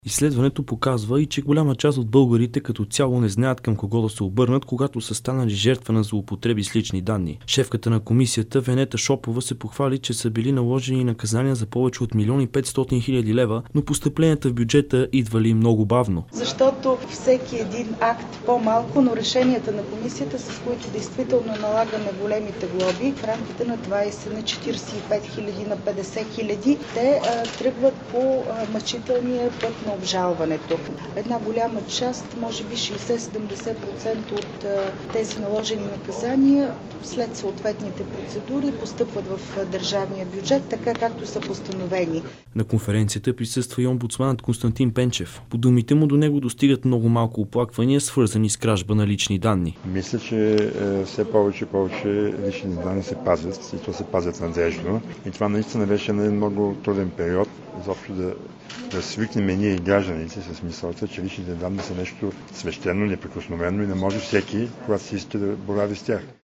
Изследването показва и че голяма част от българите като цяло не знаят към кого да се обърнат, когато са станали жертва на злоупотреби с лични данни. Шефката на комисията Венета Шопова се похвали, че са били наложени наказания за повече от 1 500 000 лева, но постъпленията в бюджета идвали много бавно. Защото всеки един акт по-малко, но решенията на комисията, с които действително налагаме големите глоби в рамките на 20, на 45 000, на 50 000, те тръгват по мъчителния път на обжалването. Една голяма част, може би 60-70% от тези наложени наказания след съответните процедури постъпват в държавния бюджет, така както са постановени. На конференцията присъства и омбудсманът Константин Пенчев. По думите му до него достигат много малко оплаквания, свързани с кражба на лични данни. Мисля, че все повече и повече лични данни се пазят и то се пазят надежно. И това наистина беше на много труден период, изобщо да свикнем ние гражданите с мисълта, че личните данни са нещо свещено, неприкосновено и не може всеки, когато си иска, да борави с тях.